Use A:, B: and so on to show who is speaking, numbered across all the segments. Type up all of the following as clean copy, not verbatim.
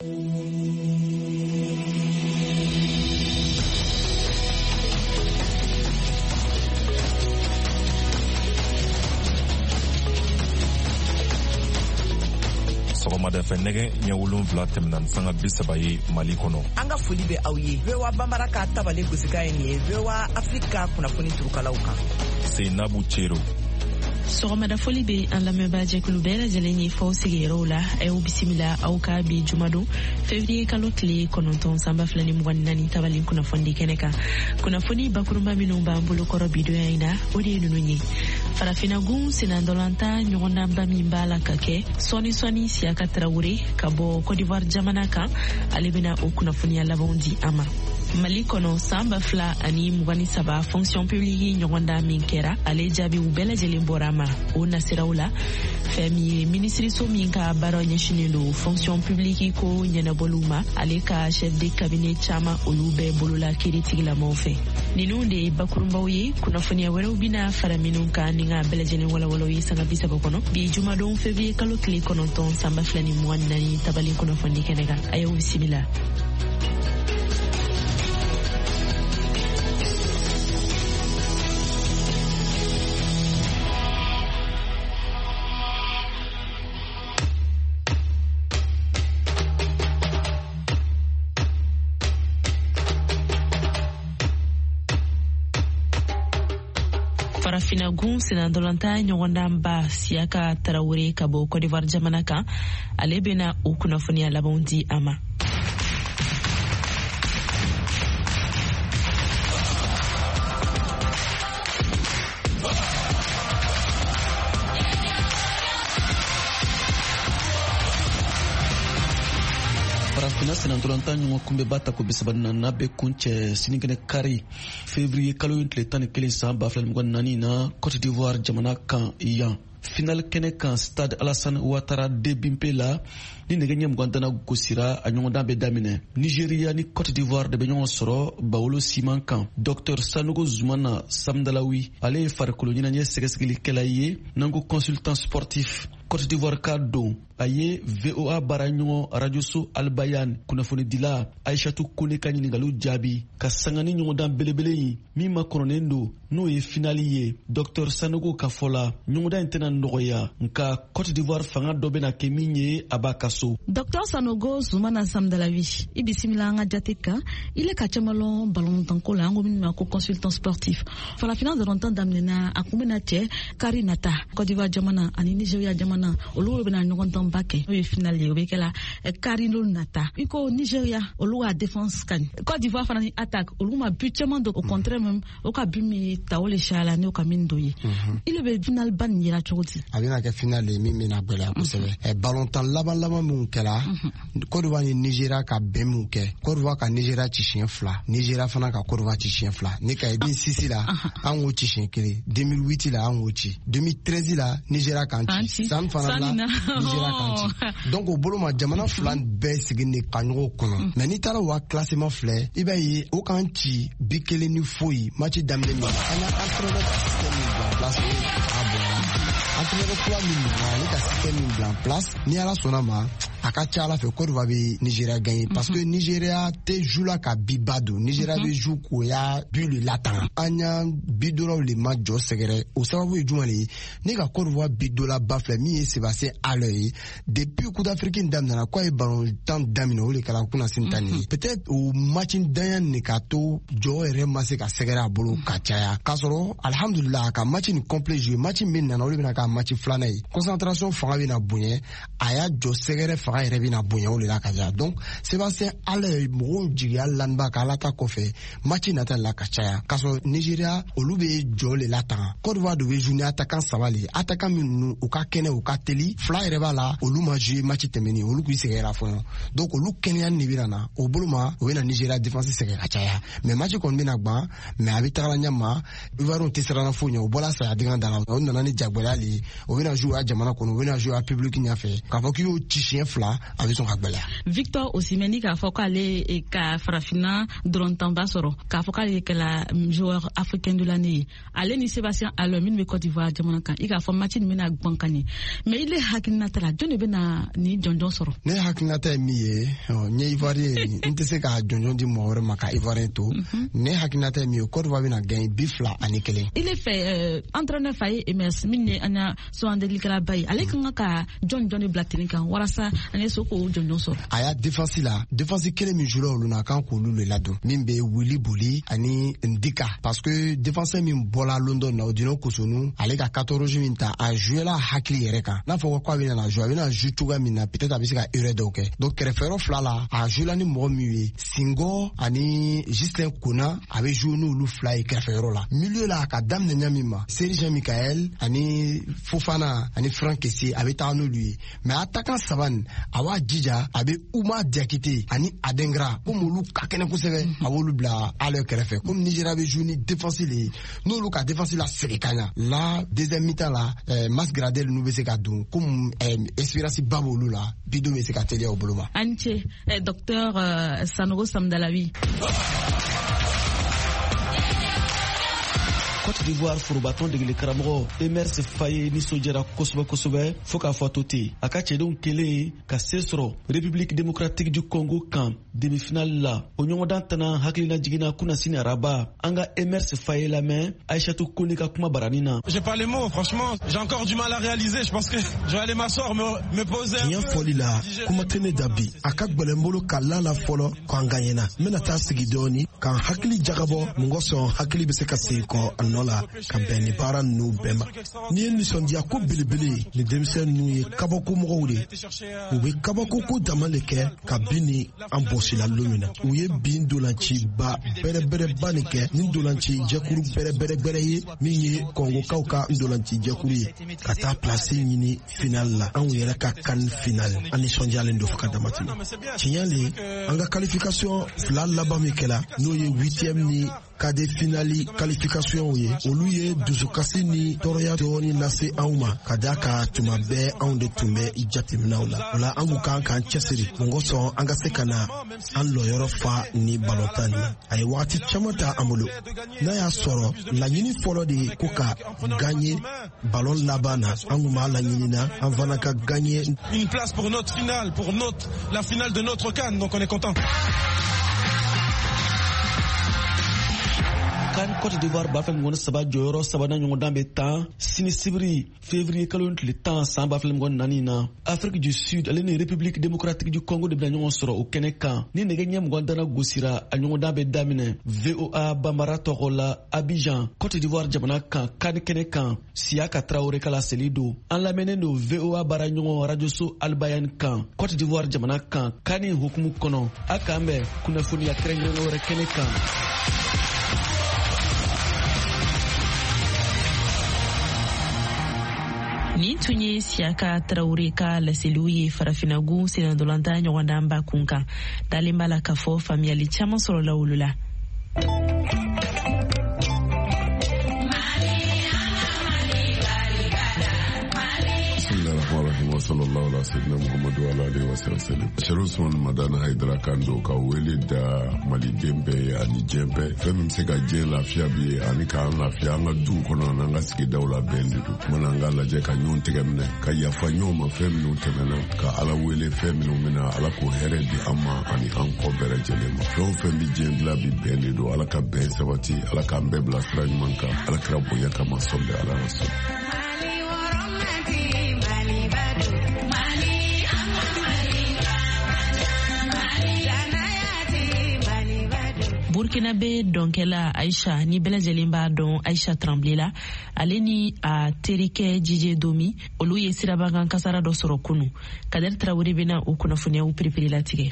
A: Sɔgɔmada fɛ nɛgɛ ɲɛ 7 tɛmɛna ni sanga 30 ye Mali kɔnɔ.
B: An ka foli bɛ aw ye. VOA Bambara ka tabale gosika ye nin ye. VOA Afrika kunnafoni turukalaw kan.
A: Seinabu Cero.
C: Sɔgɔmada foli bɛ an lamɛnbaa jɛkulu bɛɛ lajɛlen ye fɔ sigiyɔrɔw la. Aw bisimila aw ka bi jumadon février kalo tile 9 sanba 2024 tabali kunnafoni kɛnɛ kan. Kunnafoni bakurunba minnu b'an bolo kɔrɔ bidoya in na o de ye ninnu ye. Farafinagun senandolanta ɲɔgɔndanba min b'a la ka kɛ sɔni Siaka Traoré ka bɔ Côte d'Ivoire jamana kan ale bɛna o kunnafoniya labanw di a ma. Mali kɔnɔ san 2023 fonction publique ɲɔgɔndan min kɛra ale jaabiw bɛɛ lajɛlen bɔra ma o nasiraw la fɛn min ye ministriso min ka baara ɲɛsinen don fonction publique ko ɲɛnabɔliw ma ale ka chef de cabinet caman olu bɛɛ bolola kiiritigilamaw fɛ. Ninnu de ye bakurunbaw ye. Kunnafoniya wɛrɛw bɛna fara minnu kan ni ka bɛɛ lajɛlen walawalaw ye sanga 30 kɔnɔ bi jumadon février kalo tile 9 sanba 2024 tabali kunnafoni kɛnɛ kan. A y'aw bisimila. Farafinagun senandolanta ɲɔgɔndanba Siaka Traoré ka bɔ Côte d'Ivoire jamana kan ale bɛna o kunnafoniya labanw di a ma.
D: Farafina senandolanta ɲɔgɔn kunbɛba ta ko bisabana na bɛ kun cɛ sinikɛnɛ kari février kalo tile 11 san 2024 na Côte d'Ivoire jamana kan yan. Final kɛnɛ kan Stade Alassane Ouattara de Bimpe la ni nɛgɛ ɲɛ 20 gosira a ɲɔgɔndan bɛ daminɛ. Nigeria ni Côte d'Ivoire de bɛ ɲɔgɔn sɔrɔ bawolo siman kan. Dr Sanogo Zoumana Samdalawi ale ye farikolo ɲɛnajɛ sɛgɛsɛgɛlikɛla ye nango consultant sportif Côte d'Ivoire ka don a ye VOA baara ɲɔgɔn radioso Albayan kunnafoni dila Aïchatou Kone ka ɲiningaliw jaabi ka sanga ni ɲɔgɔndan belebele in min ma kɔnɔnen don n'o ye finali ye. Dr Sanogo ka fɔ la ɲɔgɔndan in tɛna nɔgɔya nka Côte d'Ivoire fanga dɔ bɛna kɛ min ye a b'a ka so.
E: Dr Sanogo Zoumana Samdalawi i bisimila an ka jate kan ile ka caman balontanko la an ko min ma ko consultant sportif. Farafina dɔrɔntan daminɛna a kun bɛna cɛ Kari Nata Côte d'Ivoire jamana ani Nigeria jamana olu bɛna ɲɔgɔndan ba kɛ o ye finale ye o bɛ kɛla Kari Nata i ko Nigeria olu ka défense kan Côte d'Ivoire fana ni attaque olu ma but caman don au contraire même o ka but min ta o le shala ni o ka min do ye ile bɛ final ban yira cogo di
F: a bɛna kɛ finale min bɛna gwɛlɛya kosɛbɛ balontan laban min kɛla Côte d'Ivoire ni Nigeria ka bɛn min kɛ Côte d'Ivoire ka Nigeria ci siɲɛ 2 Nigeria fana ka Côte d'Ivoire ci siɲɛ 2 ne ka 2006 la an k'o ci siɲɛ 1 2008 la an k'o ci 2013 la Nigeria kan ci san fana la Nigeria kan ci donc o bolo ma jamana fila bɛɛ sigilen de ka ɲɔgɔn kɔnɔ mais n'i taara wa classement filɛ i b'a ye o kan ci bi 1 ni foyi match daminɛ min an y'a entraîneur ka système min bila en place a bɔra entraîneur kura min nana ale ka système min bila en place ni ala sɔnna ma a ka ca ala fɛ Côte d'Ivoire bɛ Nigeria gagner parce que Nigeria tɛ joue la ka bi ba don Nigeria bɛ joue k'o y'a but le latin an y'a bi dɔrɔnw le ma jɔ sɛgɛrɛ o sababu ye jumɛn de ye ne ka Côte d'Ivoire bi dɔ la ba filɛ min ye Sébastien Haller ye depuis Coupe d'Afrique daminɛna k'a ye balontan daminɛ o de kɛra kunna sin tan ye peut-être o match danya nin ka to jɔ yɛrɛ ma se ka sɛgɛrɛ a bolo ka caya k'a sɔrɔ alhamdulillah a ka match nin complet jouer match min nana o de bɛna k'a match filanan ye concentration fanga bɛna bonya a y'a jɔ sɛgɛrɛ fanga yɛrɛ bɛna bonya o de la ka ja donc Sébastien Haller mɔgɔw jigiya lanba ka ala ta kɔfɛ match nata la ka caya k'a sɔrɔ Nigeria olu bɛ jɔ le la tan Côte d'Ivoire de bɛ jouer ni attaquant saba le attaquant minnu u ka kɛnɛ u ka teli fila yɛrɛ b'a la olu ma jouer match tɛmɛnen olu k'u sɛgɛra fɔlɔ donc olu kɛnɛya de bɛ na o bolo ma o bɛ na Nigeria défense sɛgɛn ka caya mais match kɔni bɛna gban mais a bɛ tagala ɲɛma Ivoiriens tɛ siranna foyi ɲɛ o bɔra saya dingɛ da la o nana ni jagoya le o bɛna jouer a jamana kɔnɔ o bɛna jouer a public ɲɛfɛ k'a fɔ k'i y'o ci siɲɛ 2 la a bɛ sɔn ka gbɛlɛya.
E: Victor Osimhen k'a fɔ k'ale ka farafina dɔrɔn tanba sɔrɔ k'a fɔ k'ale kɛla joueur africain de l'année ye ale ni Sébastien Haller min bɛ Côte d'Ivoire jamana kan i k'a fɔ match nin bɛna gbɔn ka ɲɛ mais ile hakilinata la jɔn de bɛna ni jɔnjɔn sɔrɔ.
F: Ne hakilinata ye min ye n ye Ivoirien n tɛ se ka jɔnjɔn di mɔgɔ wɛrɛ ma ka Ivoirien to ne hakilinata ye min ye Côte d'Ivoire bɛna gagner 2-1. ile fɛ entraîneur Faye Emerse min ye an ya sɔgɔndelikɛla ba ye ale kan ka jɔn de bila terrain kan walasa an ye so k'o jɔnjɔn sɔrɔ. A y'a défense kelen min jouera olu na kan k'olu le ladon min bɛ Willy Boli ani Ndika parce que défenseur min bɔla London na Odino Kosunu ale ka 14 min ta a joué la hakili yɛrɛ kan n'a fɔ ko a bɛna na jouer a bɛna jouer cogoya min na peut-être a bɛ se ka erreur dɔw kɛ donc kɛrɛfɛyɔrɔ fila la a joué la ni mɔgɔ min ye Singo ani Justin Kona a bɛ jouer n'olu fila ye kɛrɛfɛyɔrɔ la milieu la a ka daminɛ ɲa min ma Serge Michael ani Fofana ani Franck Kessie a bɛ taa n'olu ye mais attaquant saba nin a b'a jija a bɛ Oumar Diakité ani Adengra comme olu ka kɛnɛ kosɛbɛ a b'olu bila ale kɛrɛfɛ comme Nigeria bɛ jouer ni défense le ye n'olu ka défense la segin ka ɲa la deuxième mi-temps la Mas Gradel n'u bɛ se ka don comme Espérance ba b'olu la Bido bɛ se ka teliya o bolo ma.
E: An ce docteur Sanogo Samdalawi.
D: Côte d'Ivoire forobaton degeli karamɔgɔ Emerse Faye nisɔndiyara kosɛbɛ fo k'a fɔ to ten a ka cɛdenw kelen ka se sɔrɔ République démocratique du Congo kan demi-finale la o ɲɔgɔndan tana hakilina jiginna kunasini araba an ka Emerse Faye lamɛn Aïchatou Kone ka kuma barani na.
A: J'ai pas les mots, franchement, j'ai encore du mal à réaliser. Je pense que je vais aller m'asseoir, me poser.
G: Tiɲɛ fɔli la kuma tɛ ne da bi a ka gbɛlɛn n bolo ka la fɔlɔ k'an gagner n bɛna taa sigi dɔɔni k'an hakili jagabɔ mun kosɔn hakili bɛ se ka segin kɔ la ka bɛn ni baara ninnu bɛɛ ma ni ye nisɔndiya ko belebele ni denmisɛn ninnu ye kabako mɔgɔw de u bɛ kabako ko dama le kɛ ka bin ni an bɔsila don min na u ye bin dolanciba bɛrɛbɛrɛba nin kɛ ni dolanci jɛkuru bɛrɛbɛrɛ ye min ye kɔngokaw ka dolanci jɛkuru ye ka taa place ɲini final la anw yɛrɛ ka kan final an nisɔndiyalen don fo ka dama tɛmɛ tiɲɛ le an ka qualification fila laban min kɛla n'o ye 8e ni kade finali qualification ye olu ye dusukasi ni tɔɔrɔya dɔɔni lase anw ma ka da ka tuma bɛɛ anw de tun bɛ jateminɛw la o la an kun kan k'an cɛsiri mun kosɔn an ka se ka na an lɔyɔrɔ fa ni balontan na a ye wagati caman ta an bolo n'a y'a sɔrɔ laɲini fɔlɔ de ye ko ka gagner ballon laban na an kun b'a laɲini na an fana ka gagner
A: une place pour notre finale pour la finale de notre CAN donc on est content.
D: kan Côte d'Ivoire b'a fɛ ŋɔni saba jɔyɔrɔ sabanan ɲɔgɔndan bɛ tan sini sibiri février kalo tile 10 san b'a fɛ ŋɔni naani na Afrique du Sud ale ni République démocratique du Congo de bɛna ɲɔgɔn sɔrɔ o kɛnɛ kan ni nɛgɛ ɲɛ 20 gosira a ɲɔgɔndan bɛ daminɛ VOA Bambara tɔgɔ la Abidjan Côte d'Ivoire jamana kan kan kɛnɛ kan Siaka Traoré kala seli don an lamɛnnen don VOA bara ɲɔgɔn radioso Albayan kan Côte d'Ivoire jamana kan kan ni hukumu kɔnɔ a k'an bɛn kunnafoniya kɛrɛnkɛrɛnnen wɛrɛ kɛnɛ kan.
C: Ni tun ye Siaka Traoré ka laseliw ye farafinagu senadolanta ɲɔgɔndan ba kun kan dalen b'a la k'a fɔ faamuyali caman sɔrɔla olu la.
H: wa sallallahu ala sayyidina Muhammadu wa alihi wa sallam. Sharusman Madana Haidara Kando ka wele da Mali dembe ani jembe fɛn se ka diɲɛ lafiya bi ani ka an lafiya an ka du kɔnɔ n'an ka sigidaw la bɛn de don mana an ka lajɛ ka ɲɔgɔn tɛgɛ minɛ ka yafa ɲɔgɔn ma fɛn minnu tɛmɛna ka Ala wele fɛn minnu bɛna Ala k'o hɛrɛ di an ma ani an kɔ bɛɛ lajɛlen ma fɛn o fɛn bi diɲɛ dilan bi bɛn de don Ala ka bɛn sabati Ala k'an bɛɛ bila sira ɲuman kan Ala kira bonya kama sɔli Ala rasul.
C: Burkinabe dɔnkɛla Aïcha ni bɛɛ lajɛlen b'a dɔn Aïcha Tremblay la ale ni a terikɛ Dj Domi olu ye sirabakan kasara dɔ sɔrɔ kunu Kader Traoré bɛna o kunnafoniyaw perepere latigɛ.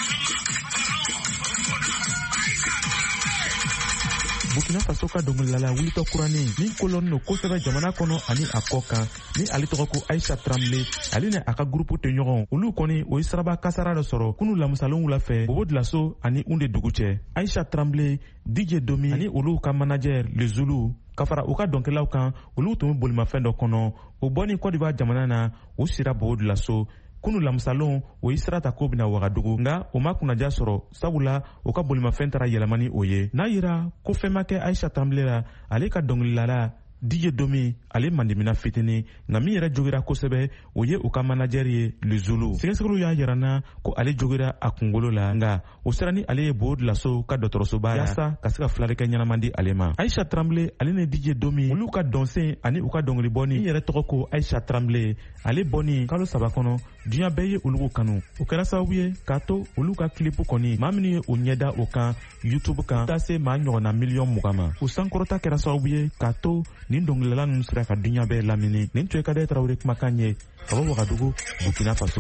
I: Burkina Faso ka dɔnkilidala wulitɔ kuranin min kolɔnnen don kosɛbɛ jamana kɔnɔ ani a kɔ kan ni ale tɔgɔ ko Aïcha Tremblay ale ni a ka gurupu tɛ ɲɔgɔn olu kɔni o ye siraba kasara dɔ sɔrɔ kunu lamusalon wula fɛ Bobo Dioulasso ani Oundé dugu cɛ Aïcha Tremblay DJ Domi ani olu ka manager Le Zulu ka fara u ka dɔnkɛlaw kan olu tun bɛ bolimafɛn dɔ kɔnɔ o bɔni Côte d'Ivoire jamana na o sira Bobo Dioulasso kunu lamusalon o ye sira ta ko bena Wagadugu nga o ma kunnaja sɔrɔ sabula o ka bolimafɛn tara yɛlɛmani o ye n'a yira ko fɛn ma kɛ Aisha Traoré la ale ka dɔngililala DJ Domi ale mandimina fitini nga min yɛrɛ jogira kosɛbɛ o ye u ka manager ye Le Zulu. Sɛgɛsɛgɛliw y'a yirana ko ale jogira a kunkolo la nga o sera ni ale ye Boho Dioulasso ka dɔgɔtɔrɔsoba yaasa ka se ka filarikɛ ɲɛnaman di ale ma. Aisha Traoré ale ni DJ Domi olu ka dɔnsen ani u ka dɔngili bɔni min yɛrɛ tɔgɔ ko Aisha Traoré ale bɔni kalo 3 kɔnɔ diɲɛ bɛɛ ye olu kanu. O kɛra sababu ye k'a to olu ka clip kɔni maa minnu ye o ɲɛda o kan YouTube kan taa se maa ɲɔgɔnna miliyɔn 20 ma. O sankɔrɔta kɛra sababu ye k'a to nin dɔngilala ninnu sera ka diɲɛ bɛɛ lamini. Nin tun ye Kade Traoré kumakan ye ka bɔ Wagadugu, Burkina Faso.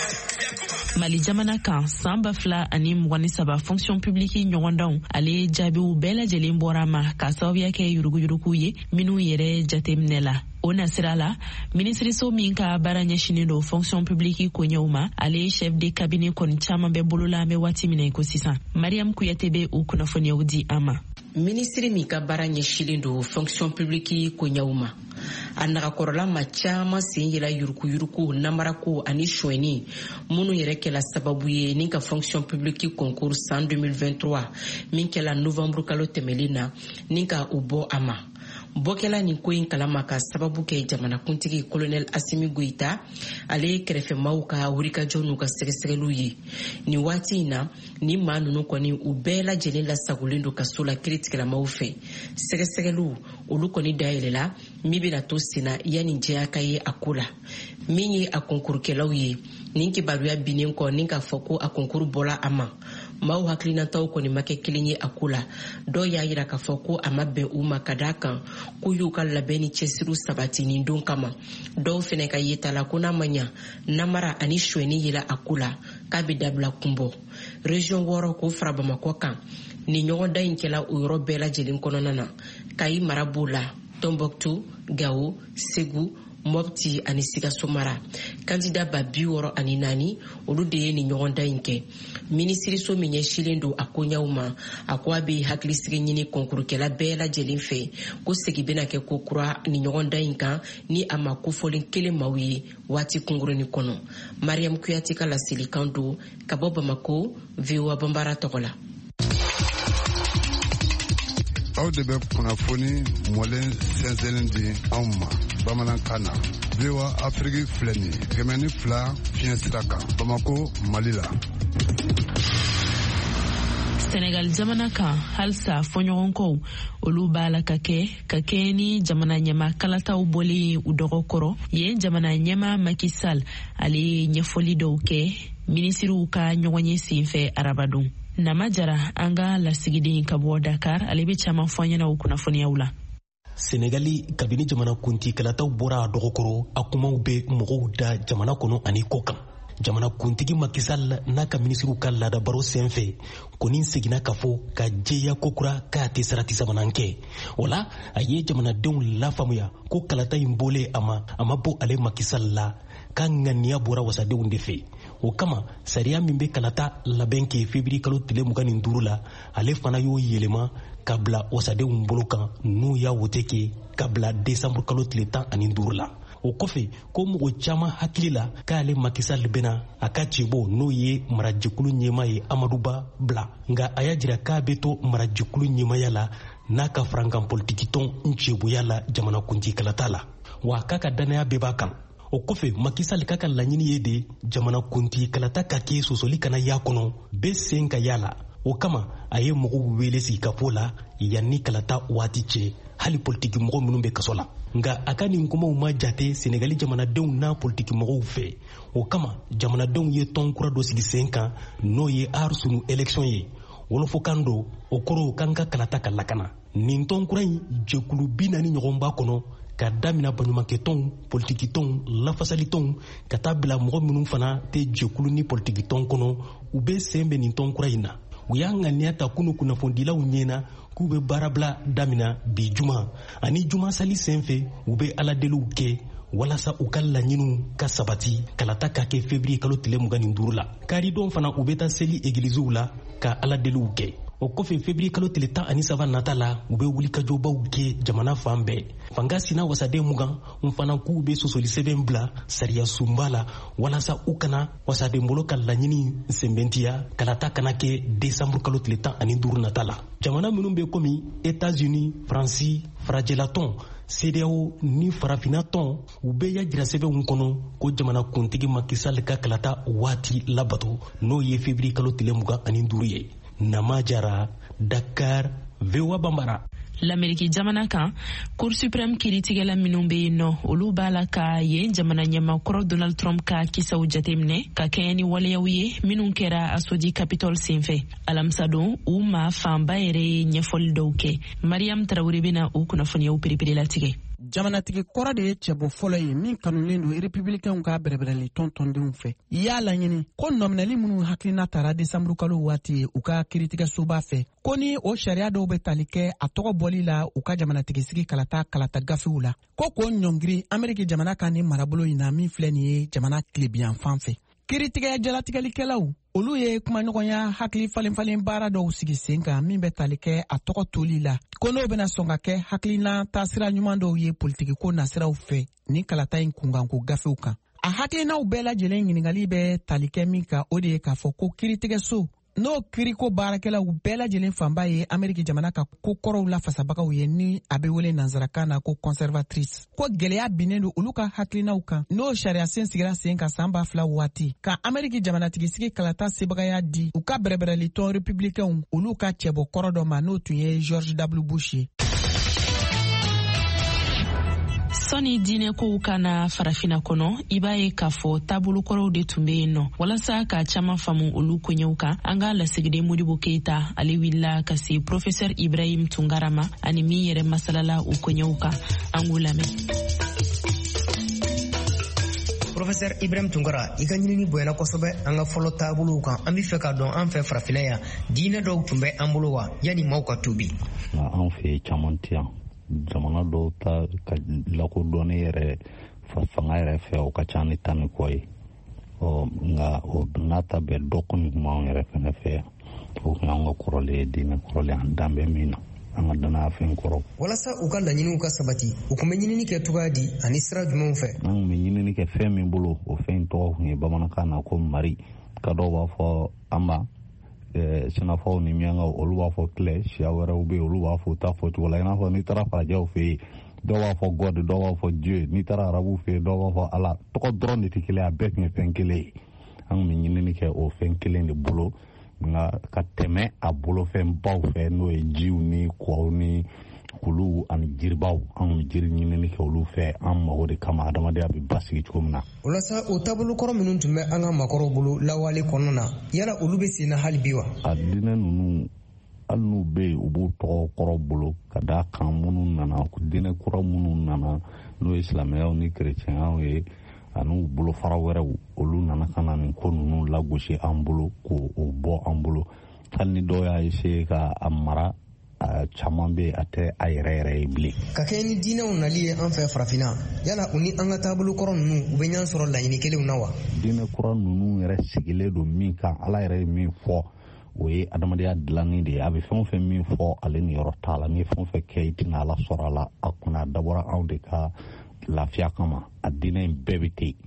C: Mali jamana kan san 2023 fonction publique ɲɔgɔndanw ale jaabiw bɛɛ lajɛlen bɔra ma ka sababuya kɛ yuruguyurugu ye minnu yɛrɛ jateminɛ la. O nasira la minisiriso min ka baara ɲɛsinen don fonction publique koɲɛw ma ale chef de cabinet kɔni caman bɛ bolola an bɛ waati minɛ ko sisan. Mariam Kuyate bɛ o kunnafoniyaw di an ma.
J: Ministri min ka baara ɲɛsilen don fonction publique koɲɛw ma a nagakɔrɔla ma caman sen yɛlɛ yurukuyuruku namarako ani suɲɛni minnu yɛrɛ kɛla sababu ye ni ka fonction publique concours san 2023 min kɛla novembre kalo tɛmɛlen na ni ka u bɔ a ma. Bɔkɛla nin ko in kalama ka sababu kɛ jamanakuntigi colonel Assimi Goïta ale kɛrɛfɛmaaw ka wulikajɔ n'u ka sɛgɛsɛgɛliw ye. Ni waati in na ni maa ninnu kɔni u bɛɛ lajɛlen lasagolen don kaso la kiiritigɛlamaw fɛ. Sɛgɛsɛgɛliw olu kɔni dayɛlɛla min bɛna to senna yanni diɲɛ ka ye a ko la. Min ye a konkurukɛlaw ye nin kibaruya binnen kɔ ni k'a fɔ ko a konkuru bɔla a ma. Maaw hakilinataw kɔni ma kɛ kelen ye a ko la. Dɔw y'a yira k'a fɔ ko a ma bɛn u ma ka d'a kan ko y'u ka labɛn ni cɛsiriw sabati nin don kama. Dɔw fɛnɛ ka yeta la ko n'a ma ɲa namara ani suɲɛni yela a ko la k'a bɛ dabila kunbɔ. Région 6 k'o fara Bamakɔ kan ni ɲɔgɔndan in kɛla o yɔrɔ bɛɛ lajɛlen kɔnɔna na. Kayi mara b'o la, Tombouctou, Gao, Ségou, Mopti ani Sikaso mara. Candidat ba 64 olu de ye ni ɲɔgɔndan in kɛ. Minisiriso min ɲɛsilen don a koɲɛw ma a ko a bɛ hakilisigi ɲini konkurukɛla bɛɛ lajɛlen fɛ ko segi bɛna kɛ ko kura ni ɲɔgɔndan in kan ni a ma kofɔlen kelen maaw ye waati kunkurunin kɔnɔ. Mariam Kuyate ka laselikan don ka bɔ Bamako, VOA Bambara tɔgɔ la.
K: Aw de bɛ kunnafoni mɔlen sɛnsɛnlen di anw ma bamanankan na. VOA Afrique filɛ nin ye 102 fiɲɛ sira kan Bamako, Mali la.
C: Senegal jamana kan halisa fɔɲɔgɔnkɔw olu b'a la ka kɛ ni jamana ɲɛma kalataw bɔlen u dɔgɔkɔrɔ yen jamana ɲɛma Macky Sall ale ye ɲɛfɔli dɔw kɛ minisiriw ka ɲɔgɔn ye senfɛ arabadon. Nama Jara an ka lasigiden ka bɔ Dakar ale bɛ caman fɔ ɲɛna o kunnafoniyaw la.
L: Senegali kabini jamana kunti kalataw bɔra a dɔgɔkɔrɔ a kumaw bɛ mɔgɔw da jamana kɔnɔ ani kɔ kan. Jamana kuntigi Macky Sall n'a ka minisiriw ka laadabaro senfɛ kɔni seginna k'a fɔ ka jɛya kokura k'a tɛ sarati sabanan kɛ. O la a ye jamanadenw lafaamuya ko kalata in bɔlen a ma bɔ ale Macky Sall la k'a ŋaniya bɔra wasadenw de fɛ. O kama sariya min bɛ kalata labɛn kɛ février kalo tile 25 la ale fana y'o yɛlɛma ka bila wasadenw bolo kan n'u y'a wote kɛ ka bila décembre kalo tile 15 la. O kɔfɛ ko mɔgɔ caman hakili la k'ale Macky Sall bɛna a ka cɛbɔ n'o ye marajɛkulu ɲɛma ye Amadou Ba bila nka a y'a jira k'a bɛ to marajɛkulu ɲɛmaya la n'a ka farankan politiki tɔn cɛboya la jamanakuntigi kalata la wa k'a ka danaya bɛɛ b'a kan. O kɔfɛ Macky Sall ka laɲini ye de jamanakuntigi kalata ka kɛ sosoli kana y'a kɔnɔ bɛɛ sen ka y'a la. O kama a ye mɔgɔw wele sigi ka fɔ la yanni kalata waati cɛ hali politiki mɔgɔ minnu bɛ kaso la. Nka a ka nin kumaw ma jate Senegali jamanadenw n'a politiki mɔgɔw fɛ. O kama jamanadenw ye tɔn kura dɔ sigi sen kan n'o ye arsunu élection ye. Wolofokan do o kɔrɔ kan ka kalata ka lakana. Nin tɔn kura in jɛkulu 40 ɲɔgɔn b'a kɔnɔ ka damina baɲumankɛ tɔnw, politiki tɔnw, lafasali tɔnw ka taa bila mɔgɔ minnu fana tɛ jɛkulu ni politiki tɔn kɔnɔ u bɛ sen bɛ nin tɔn kura in na. U y'a ŋaniya ta kunu kunnafonidilaw ɲɛna k'u bɛ baarabila damina bi juma ani juma sali senfɛ u bɛ aladeliw kɛ walasa u ka laɲiniw ka sabati kalata ka kɛ février kalo tile 25 la. Karidon fana u bɛ taa seli egiliziw la ka aladeliw kɛ. o kɔfɛ février kalo tile 13 nata la u bɛ wulikajɔbaw kɛ jamana fan bɛɛ. Fanga sina wasaden mugan n fana k'u bɛ sɔsɔli sɛbɛn bila sariya sunba la walasa u kana wasaden bolo ka laɲini sɛnbɛntiya kalata kana kɛ décembre kalo tile 15 nata la. Jamana minnu bɛ komi États-Unis, Faransi, farajɛlatɔn, CEDEAO ni farafina tɔn u bɛɛ y'a jira sɛbɛnw kɔnɔ ko jamana kuntigi Macky Sall ka kalata waati labato n'o ye février kalo tile 25 ye. Nama Jara, Dakar, VOA Bambara.
C: L'Amérique jamana kan Cour suprême kiritigɛla minnu bɛ yen nɔ olu b'a la ka yen jamana ɲɛmakɔrɔ Donald Trump ka kisaw jateminɛ ka kɛɲɛ ni waleyaw ye minnu kɛra asodi Capitol senfɛ. Alamisa don u ma fanba yɛrɛ ye ɲɛfɔli dɔw kɛ. Mariam Traoré bɛna u kunnafoniyaw perepere latigɛ.
M: Jamanatigi kɔrɔ de ye cɛbɔ fɔlɔ ye min kanulen don républicains ka bɛrɛbɛrɛli tɔntɔndenw fɛ. I y'a laɲini ko nɔminɛli minnu hakilina tara décembre kalo waati ye u ka kiiritigɛsoba fɛ ko ni o sariya dɔw bɛ tali kɛ a tɔgɔ bɔli la u ka jamanatigi sigi kalata gafew la ko k'o ɲɔngiri Amérique jamana kan ni marabolo in na min filɛ nin ye jamana tilebiyan fan fɛ. Kiiritigɛ jalatigɛlikɛlaw olu ye kumaɲɔgɔnya hakili falen baara dɔw sigi sen kan min bɛ tali kɛ a tɔgɔ toli la ko n'o bɛna sɔn ka kɛ hakilina taasira ɲuman dɔw ye politiki ko nasiraw fɛ ni kalata in kunkanko gafew kan. A hakilinaw bɛɛ lajɛlen ɲiningali bɛ tali kɛ min kan o de ye k'a fɔ ko kiiritigɛso n'o kiiriko baarakɛlaw bɛɛ lajɛlen fanba ye Amérique jamana ka ko kɔrɔw la fasabagaw ye ni a bɛ wele nanzarakan na ko conservatrice ko gɛlɛya binnen don olu ka hakilinaw kan n'o sariya sen sigira sen ka san 2000 waati ka Amérique jamanatigi sigi kalata sebagaya di u ka bɛrɛbɛrɛli tɔn républicains olu ka cɛbɔ kɔrɔ dɔ ma n'o tun ye George W. Bush ye.
C: Sɔni diinɛ kow kana farafina kɔnɔ i b'a ye k'a fɔ taabolo de tun bɛ yen nɔ walasa ka caman faamu olu koɲɛw kan an ka lasigiden Modibo Keita ale wulila ka se professeur Ibrahim Tunkara ma ani min yɛrɛ masalala o koɲɛw kan an k'u lamɛn.
N: Professeur Ibrahim Tunkara i ka ɲinini bonyana kosɛbɛ an ka fɔlɔ taabolow kan an bɛ fɛ ka dɔn an fɛ farafina yan diinɛ dɔw tun bɛ an bolo wa yani maaw ka tuubi.
O: An fɛ caman tɛ yan. Jamana dɔw ta ka lakodɔnni yɛrɛ fanga yɛrɛ fɛ o ka ca ni tan ni kɔ ye nka o n'a ta bɛɛ dɔ kɔni tun b'anw yɛrɛ fɛnɛ fɛ yan o tun y'anw ka kɔrɔlen ye diinɛ kɔrɔlen an dan bɛ min na an ka danaya fɛn kɔrɔ.
N: Walasa u ka laɲiniw ka sabati u tun bɛ ɲinini kɛ cogoya di ani sira jumɛnw fɛ.
O: An tun bɛ ɲinini kɛ fɛn min bolo o fɛn tɔgɔ tun ye bamanankan na ko mari ka dɔw b'a fɔ anba sinafaw ni miyanka olu b'a fɔ tile siya wɛrɛw bɛ yen olu b'a fɔ ta fɔ cogo la i n'a fɔ n'i taara farajɛw fɛ yen dɔw b'a fɔ God dɔw b'a fɔ Dieu n'i taara arabu fɛ yen dɔw b'a fɔ ala tɔgɔ dɔrɔn de tɛ kelen a bɛɛ tun ye fɛn kelen ye an tun bɛ ɲinini kɛ o fɛn kelen de bolo nka ka tɛmɛ a bolofɛn baw fɛ n'o ye jiw ni kɔw ni kulu ani jiribaw an bɛ jiri ɲinini kɛ olu fɛ an mago de kama adamadenya bɛ basigi cogo min na.
N: Walasa o taabolo kɔrɔ minnu tun bɛ an ka maakɔrɔw bolo lawale kɔnɔna na yala olu bɛ sen na hali bi wa.
O: A diinɛ ninnu hali n'u bɛ yen u b'u tɔgɔ kɔrɔ bolo ka d'a kan minnu nana diinɛ kura minnu nana n'o ye silamɛyaw ni kerecɛnyaw ye ani bolofara wɛrɛw olu nana ka na nin ko ninnu lagosi an bolo k'o bɔ an bolo hali ni dɔw y'a essayer ka a mara caman bɛ a tɛ a yɛrɛ ye bilen.
N: Ka kɛ ni diinɛw nali ye an fɛ farafina yala u ni an ka taabolo kɔrɔ ninnu u bɛ ɲɔgɔn sɔrɔ laɲini kelenw na wa.
O: Diinɛ kura ninnu yɛrɛ sigilen don min kan ala yɛrɛ ye min fɔ o ye adamadenya dilanni de ye a bɛ fɛn o fɛn min fɔ ale niyɔrɔ t'a la ni fɛn o fɛn kɛ i tɛna ala sɔrɔ a la a kunna a dabɔra anw de ka lafiya kama a diinɛ in bɛɛ bɛ ten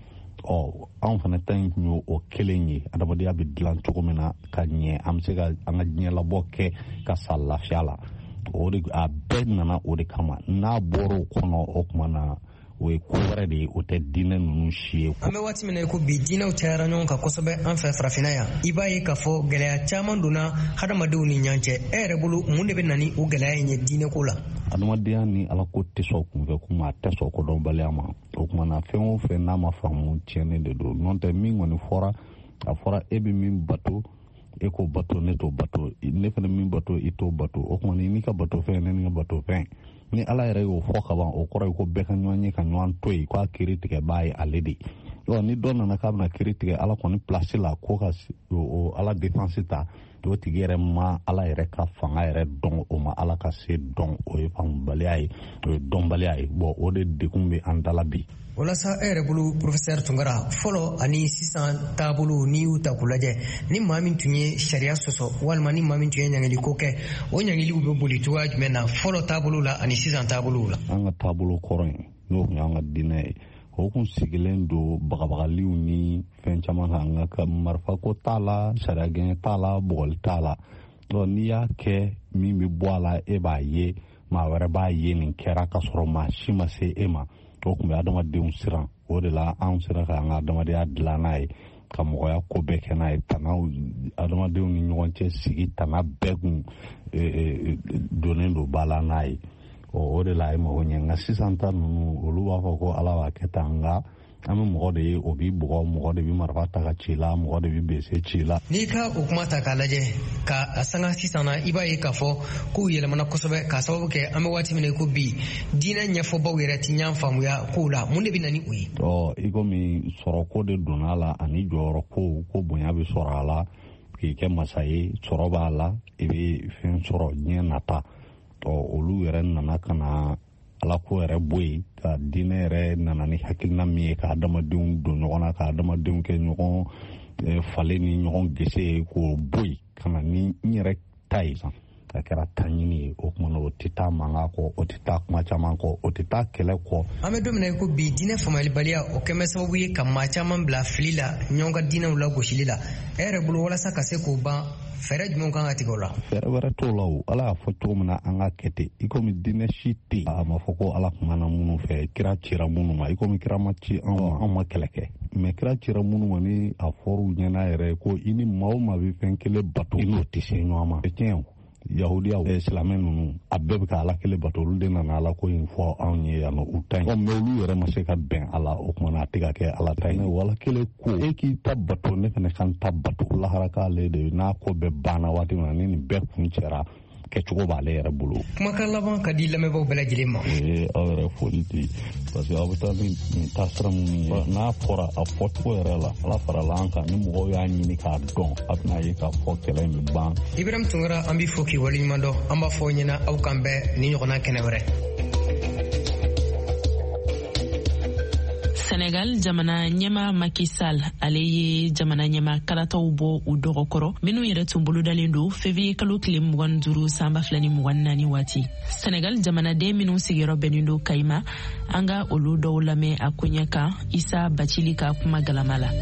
O: anw fana ta in tun ye o kelen ye adamadenya bɛ dilan cogo min na ka ɲɛ an bɛ se ka an ka diɲɛ labɔ kɛ ka sa lafiya la o de a bɛɛ nana o de kama n'a bɔra o kɔnɔ o tuma na o ye ko wɛrɛ de ye o tɛ diinɛ ninnu si ye.
N: An bɛ waati min na ko bi diinɛw cayara ɲɔgɔn kan kosɛbɛ an fɛ farafina yan i b'a ye k'a fɔ gɛlɛya caman donna hadamadenw ni ɲɔgɔn cɛ e yɛrɛ bolo mun de bɛ na ni o gɛlɛya in ye diinɛ ko la.
O: Adamadenya ni ala ko tɛ sɔn kunfɛ kuma a tɛ sɔn kodɔnbaliya ma o tuma na fɛn o fɛn n'a ma faamu tiɲɛnen de don n'o tɛ min kɔni fɔra a fɔra e bɛ min bato e ko bato ne t'o bato ne fana min bato i t'o bato o tuma n'i ka bato fɛn ne ni ka bato fɛn ni ala yɛrɛ y'o fɔ ka ban o kɔrɔ ye ko bɛɛ ka ɲɔgɔn ye ka ɲɔgɔn to yen k'a kiiri tigɛ b'a ye ale de ni dɔ nana k'a bɛna kiiri tigɛ ala kɔni pilasi la ko ka ala defansi ta o tigi yɛrɛ ma ala yɛrɛ ka fanga yɛrɛ dɔn o ma ala ka se dɔn o ye faamubaliya ye o ye dɔnbaliya ye o de dekun bɛ an dala bi.
N: walasa e yɛrɛ bolo professeur Tunkara fɔlɔ ani sisan taabolo n'i y'u ta k'u lajɛ ni maa min tun ye sariya sɔsɔ walima ni maa min tun ye ɲaŋiliko kɛ o ɲaŋiliw bɛ boli cogoya jumɛn na fɔlɔ taabolo la ani sisan taabolo la.
O: An ka taabolo kɔrɔ in n'o tun y'an ka diinɛ ye o kun sigilen don bagabagaliw ni fɛn caman kan nka ka marifako t'a la sariyagɛn t'a la bɔgɔli t'a la n'i y'a kɛ min bɛ bɔ a la e b'a ye maa wɛrɛ b'a ye nin kɛra k'a sɔrɔ maa si ma se e ma o tun bɛ adamadenw siran o de la anw sera k'an ka adamadenya dilan n'a ye ka mɔgɔya ko bɛɛ kɛ n'a ye tanaw adamadenw ni ɲɔgɔn cɛ sigi tana bɛɛ kun donnen don ba la n'a ye o de la a ye mɔgɔ ɲɛ nka sisan ta ninnu olu b'a fɔ ko ala b'a kɛ tan nka an bɛ mɔgɔ de ye o b'i bugɔ mɔgɔ de bɛ marifa ta ka ci la mɔgɔ de bɛ bese ci la. N'i
N: ka o kuma ta k'a lajɛ ka sanga sisan na i b'a ye k'a fɔ k'u yɛlɛmana kosɛbɛ k'a sababu kɛ an bɛ waati min na ko bi diinɛ ɲɛfɔbaw yɛrɛ ti ɲan faamuya kow la mun de bɛ na ni o ye.
O: I komi sɔrɔko de donna a la ani jɔyɔrɔ ko bonya bɛ sɔrɔ a la k'i kɛ masa ye sɔrɔ b'a la i bɛ fɛn sɔrɔ diɲɛ nata olu yɛrɛ nana ka na ala ko yɛrɛ bɔ yen ka diinɛ yɛrɛ nana ni hakilina min ye ka adamadenw don ɲɔgɔn na ka adamadenw kɛ ɲɔgɔn falen ni ɲɔgɔn gese ye k'o bɔ yen ka na ni n yɛrɛ ta ye a kɛra taɲini ye o kumana o tɛ taa mankan kɔ o tɛ taa kuma caman kɔ o tɛ taa kɛlɛ kɔ.
N: An bɛ don min na ko bi diinɛ faamuyalibaliya o kɛmɛ sababu ye ka maa caman bila fili la ɲɔgɔn ka diinɛw lagosili la e yɛrɛ bolo walasa ka se k'o ban fɛɛrɛ jumɛn kan ka tigɛ o la.
O: Fɛɛrɛ wɛrɛ t'o la o ala y'a fɔ cogo min na an ka kɛ ten i komi diinɛ si tɛ a ma fɔ ko ala kumana minnu fɛ kira cira minnu ma i komi kira ma ci an ma kɛlɛ kɛ mɛ kira cira minnu ma ni a fɔr'u ɲɛna yɛrɛ ko i ni maa o maa bɛ fɛn kelen bato i n'o tɛ se ɲɔgɔn ma tiɲɛ yahudiya silamɛ ninnu a bɛɛ bɛ ka ala kelen bato olu de nana ala ko in fɔ anw ye yan nɔ u ta ɲi mɛ olu yɛrɛ ma se ka bɛn ala o kumana a tɛ ka kɛ ala ta ɲi wala kelen ko e k'i ta bato ne fana kan ta bato lahara k'ale de n'a ko bɛɛ banna waati min na ni nin bɛɛ kun cɛra kɛcogo b'ale yɛrɛ bolo.
N: Kumakan laban ka di lamɛnbaaw bɛɛ lajɛlen ma.
O: Aw yɛrɛ foli di parce que aw bɛ taa ni taasira minnu ye n'a fɔra a fɔcogo yɛrɛ la ala farala an kan ni mɔgɔw y'a ɲini k'a dɔn a bɛna ye k'a fɔ kɛlɛ in bɛ ban.
N: Ibrahim Tunkara an b'i fɔ k'i waleɲuman dɔn an b'a fɔ ɲɛna aw kan bɛɛ ni ɲɔgɔnna kɛnɛ wɛrɛ.
C: Senegal jamana ɲɛma Macky Sall ale ye jamana ɲɛma kalataw bɔ u dɔgɔkɔrɔ minnu yɛrɛ tun bolodalen don février kalo tile 25 san 2024 waati. Senegal jamanaden minnu sigiyɔrɔ bɛnnen don Kayima an ka olu dɔw lamɛn a koɲɛ kan Isa Bacili ka kuma galama la.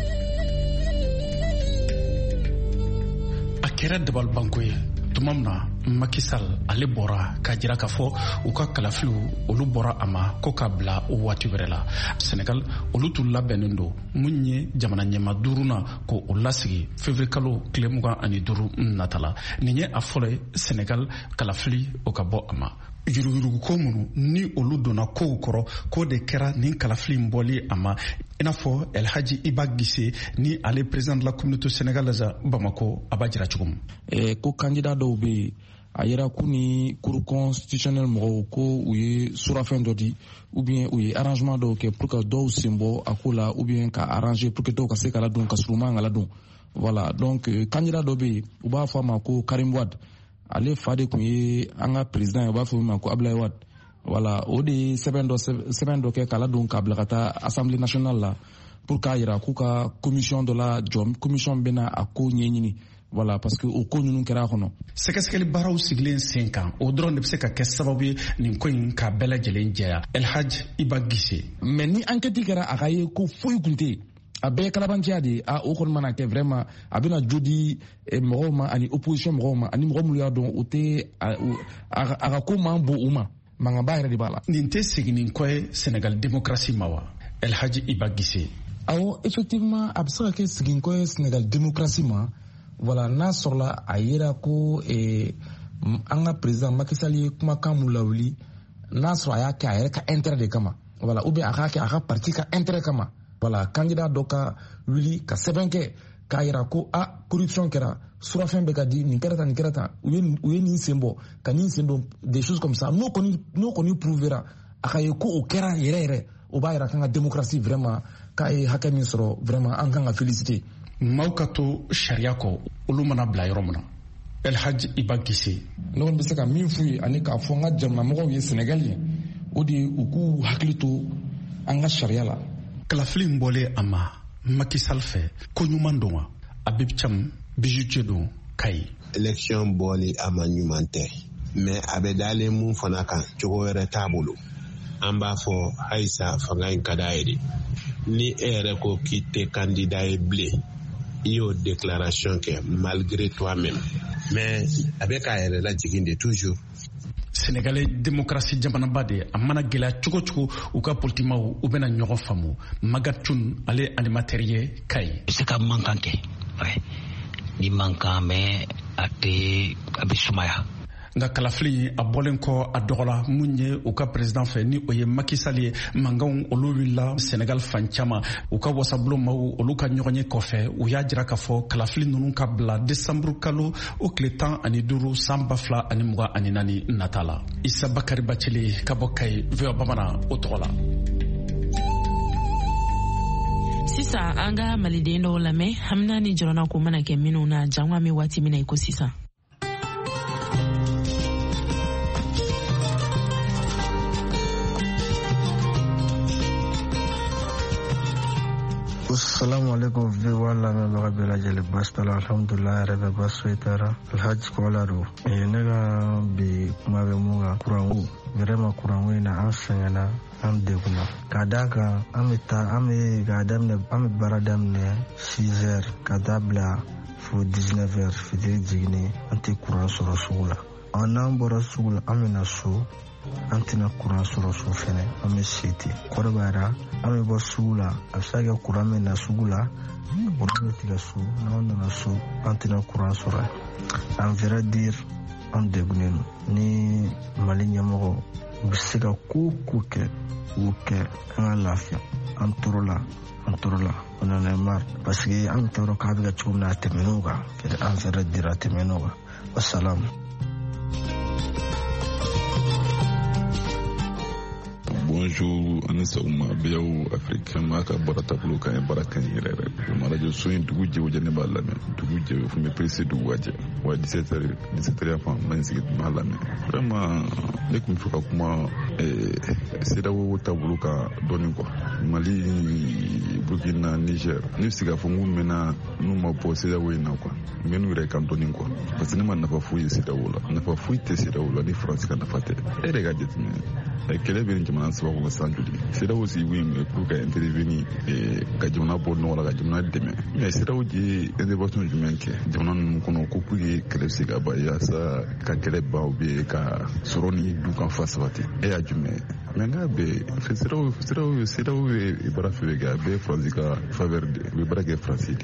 P: A kɛra dabalibanko ye tuma min na Macky Sall ale bɔra k'a jira k'a fɔ u ka kalafiliw olu bɔra a ma ko k'a bila o waati wɛrɛ la. Senegal olu tun labɛnnen don mun ye jamana ɲɛma duurunan ko o lasigi février kalo tile 25 natala. Nin ye a fɔlɔ ye Senegal kalafili o ka bɔ a ma. Yuruguyurugu ko minnu ni olu donna kow kɔrɔ k'o de kɛra nin kalafili in bɔli a ma i n'a fɔ El Hadji Iba Gise ni ale président de la communauté sénégalaise Bamako a b'a jira cogo min.
Q: Ko candidat dɔw bɛ yen a yɛrɛ k'u ni cour constitutionnel mɔgɔw ko u ye surafɛn dɔ di ou bien u ye arrangement dɔw kɛ pour que dɔw sen bɔ a ko la ou bien ka arranger pour que dɔw ka se ka ladon ka sɔrɔ u man ka ladon voilà donc candidat dɔ bɛ yen u b'a fɔ a ma ko Karim Wade ale fa de tun ye an ka président ye u b'a fɔ o ma ko Abdoulaye Wade voilà o de ye sɛbɛn dɔ kɛ k'a ladon k'a bila ka taa assemblée nationale la pour k'a yira k'u ka commission dɔ la jɔ commission bɛna a ko ɲɛɲini voilà parce que o ko ninnu kɛra a kɔnɔ.
P: Sɛgɛsɛgɛli baaraw sigilen sen kan o dɔrɔn de bɛ se ka kɛ sababu ye nin ko in k'a bɛɛ lajɛlen jɛya. El Hadji Iba Gise.
Q: mais ni enquête kɛra a ka ye ko foyi tun tɛ yen a bɛɛ ye kalabanciya de ye o kɔni mana kɛ vraiment a bɛna jo di mɔgɔw ma ani opposition mɔgɔw ma ani mɔgɔ minnu y'a dɔn o tɛ a ka ko man bon u ma mankanba yɛrɛ de b'a la.
P: nin tɛ seginin kɔ ye Sénégal démocratie ma wa El Hadji Iba Gise.
Q: awɔ effectivement a bɛ se ka kɛ segin kɔ ye Sénégal démocratie ma voilà n'a sɔrɔla a yera ko an ka président Macky Sall ye kumakan mun lawuli n'a sɔrɔ a y'a kɛ a yɛrɛ ka intérêt de kama voilà ou bien a k'a kɛ a ka parti ka intérêt kama voilà candidat dɔ ka wuli ka sɛbɛn kɛ k'a yira ko corruption kɛra surafɛn bɛ ka di nin kɛra tan u ye nin sen bɔ ka nin sen don des choses comme ça n'o kɔni prouvera a ka ye ko o kɛra yɛrɛ yɛrɛ o b'a yira k'an ka démocratie vraiment k'a ye hakɛ min sɔrɔ vraiment an kan ka féliciter.
P: maaw ka to sariya kɔ olu mana bila yɔrɔ min na El Hadji Iba Gise.
Q: ne kɔni bɛ se ka min f'u ye ani k'a fɔ n ka jamanamɔgɔw ye Sénégal ye o de ye u k'u hakili to an ka sariya la.
P: kalafili in bɔlen a ma Macky Sall fɛ ko ɲuman don wa? Habib Thiam bijoutier don Kayi.
R: Élection bɔli a ma ɲuman tɛ, mais a bɛ dalen mun fana kan cogo wɛrɛ t'a bolo. An b'a fɔ Ayisa fanga in ka d'a ye de. Ni e yɛrɛ ko k'i tɛ candidat ye bilen, i y'o déclaration kɛ malgré toi-même, mais a bɛ k'a yɛrɛ lajigin de toujours.
P: Sénégalais démocratie jamanaba de a mana gɛlɛya cogo cogo u ka politimaw u bɛna ɲɔgɔn faamu. Magat Thioune ale animateur ye Kayi.
S: Se ka mankan kɛ, ni mankan mɛ a bɛ sumaya.
P: Nka kalafili a bɔlen kɔ a dɔgɔla mun ye u ka président fɛ ni o ye Macky Sall ye. Mankanw olu wulila Sénégal fan caman. U ka wasabulonmaw olu ka ɲɔgɔnye kɔfɛ u y'a jira k'a fɔ kalafili ninnu ka bila décembre kalo o tile 15 san 2024 nata la. Isa Bakari Bacili ka bɔ Kayi, VOA Bamanan o tɔgɔ la.
C: Sisan an ka maliden dɔw lamɛn hamina ni jɔrɔna ko mana kɛ minnu na jango an bɛ waati min na i ko sisan.
T: Assalamu alaikum VOA lamɛnbaga bɛɛ lajɛlen baasi t'a la alhamdulilayi yɛrɛ bɛ baasi foyi t'a la Alhaji Kɔla don ne ka bi kuma bɛ mun kan kuranko vraiment kuranko in na an sɛgɛnna an degunna ka d'a kan an bɛ baara daminɛ 6 heures ka taa bila fo 19 heures fitiri jiginni an tɛ kuran sɔrɔ sugu la n'an bɔra sugu la an bɛna so an tɛna kuran sɔrɔ so fɛnɛ an bɛ se ten kɔrɔ b'a jira an bɛ bɔ sugu la a bɛ se ka kɛ kuran bɛ na sugu la kuran bɛ tigɛ so n'an nana so an tɛna kuran sɔrɔ en vrai dire an degunnen don ni Mali ɲɛmɔgɔ bɛ se ka ko kɛ k'o kɛ an ka lafiya an tɔɔrɔ la on en est marre parce que an tɔɔrɔ k'a bɛ kɛ cogo min na a tɛmɛn'o kan en vrai dire a tɛmɛn'o kan wasalamu.
U: Bonjour, Anissa Ouma, Biaou, Africain, Maka, Baratablo, Kaya, Barakan, Marajo, Soin, Dugu, Janeba, Dugu, from the Presse du Waja, ou à 17h avant, Manzit, Malame. Vraiment, les Kumfukakuma, c'est là où Tablouka, Doningo, Mali, Burkina, Niger, Nipsiga, Fongu, Mena, Numa, Poseda, Winako, Menu Rekan Doningo, parce que Nema n'a pas fouillé Sidaoula, n'a pas fouillé Sidaoula, ni France, n'a pas fait. Et regardez, quel est le Jaman Swago Sanjuli? C'est là aussi, oui, pour intervenir et Kajuna Bono, la Kajuna Deme. Mais c'est là où il y a des voitures humaines qui Jaman Kono Kupugi, Kelesiga Baya, sa Kakeleba ou Beka, Soroni, Dukan Fasvati, et Adjume. Mengabe, c'est là où il va faire des Franzica faveur de Brague Francidi.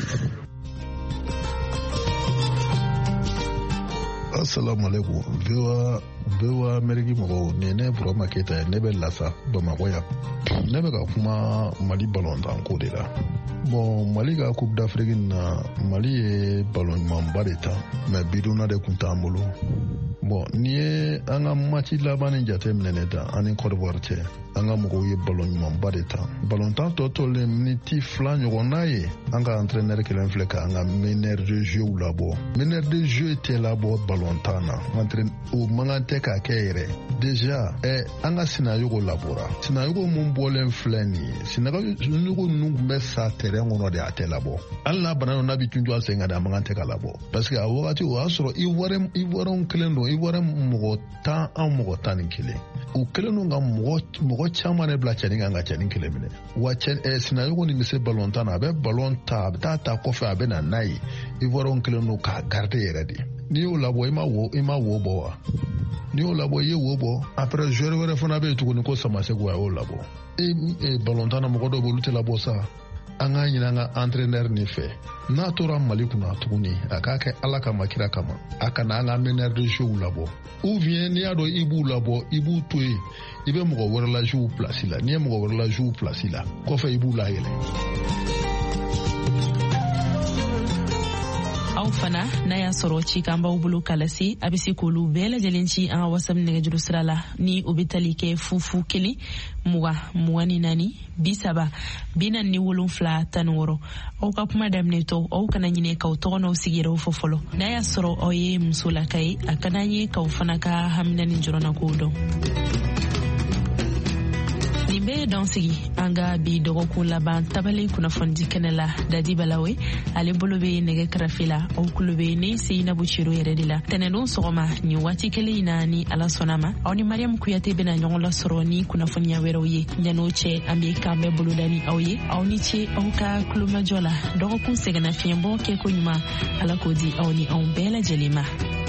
V: Assalamu alaikum. Bewa merigi mɔgɔw ne Burama Keyita ne bɛ Lasa Bamakɔ yan. Ne bɛ ka kuma Mali balontan ko de la. Bon Mali ka Coupe d'Afrique na Mali ye ballon ɲumanba de ta mais bidonna de kun t'an bolo. Bon n'i ye an ka match laban ni jate minɛ ne ta an ni Côte d'Ivoire cɛ an ka mɔgɔw ye ballon ɲumanba de ta. Ballontan tɔ tolen miniti 2 ɲɔgɔnna ye an ka entraîneur kelen filɛ ka an ka meneur de jeu labɔ. Meneur de jeu tɛ labɔ ballontan na. O mankan tɛ k'a kɛ yɛrɛ. Déjà an ka Sinayogo labɔra. Sinayogo mun bɔlen filɛ nin ye. Sinayogo ninnu tun bɛ sa terrain kɔnɔ de a tɛ labɔ. Hali n'a bana n'a bɛ tunun a sen kan de a mankan tɛ ka labɔ. Parce que a wagati o y'a sɔrɔ Ivoirien kelen don Ivoirien mɔgɔ 10 an mɔgɔ 11. U kelen don ka mɔgɔ caman de bila cɛnin kan ka cɛnin kelen minɛ. Wa Sinayogo nin bɛ se ballontan na a bɛ ballon ta a bɛ taa kɔfɛ a bɛ na n'a ye. Ivoirien kelen don k'a garder yɛrɛ de. N'i y'o labɔ i ma wo bɔ wa? N'i y'o labɔ i ye wo bɔ après joueur wɛrɛ fana bɛ yen tuguni ko Samaseko a y'o labɔ. Ballontan na mɔgɔ dɔw bɛ olu tɛ labɔ sa. An ka ɲini an ka entraîneur nin fɛ n'a tora Mali kunna tuguni a k'a kɛ Ala kama kira kama a kana an ka meneur de jeu labɔ ou bien n'i y'a dɔn i b'u labɔ i b'u to yen i bɛ mɔgɔ wɛrɛ la jouer place la n'i ye mɔgɔ wɛrɛ la jouer place la kɔfɛ i b'u layɛlɛ.
C: Aw fana n'a y'a sɔrɔ ci kan b'aw bolo k'a lase a bɛ se k'olu bɛɛ lajɛlen ci an ka WhatsApp nɛgɛjuru sira la ni o bɛ tali kɛ 0 20 24 30 17 aw ka kuma daminɛtɔ aw kana ɲinɛ k'aw tɔgɔ n'aw sigiyɔrɔw fɔ fɔlɔ n'a y'a sɔrɔ aw ye musolaka ye a ka d'an ye k'aw fana ka hamina ni jɔrɔna kow dɔn. Nin bɛ be don sigi anga bi dɔgɔkun laban tabalen kunnafoni kɛnɛ la Dadi Balawe ale bolo be nɛgɛ karafela aw kulo be ne Seinabu Ciro yɛrɛ de la tɛnɛdon sɔgɔma ni waati kelen in na ni Ala sɔnna ma aw ni Mariam Kuyate bena ɲɔgɔn la sɔrɔ ni kunnafoniya wɛrɛw ye ɲan'o cɛ an be kan bɛɛ boloda ni aw ye aw ni ce aw ka kulomajɔ la dɔgɔkun sɛgɛnna fiɲɛbɔ kɛko ɲuman Ala k'o di aw ni anw bɛɛ lajɛlen ma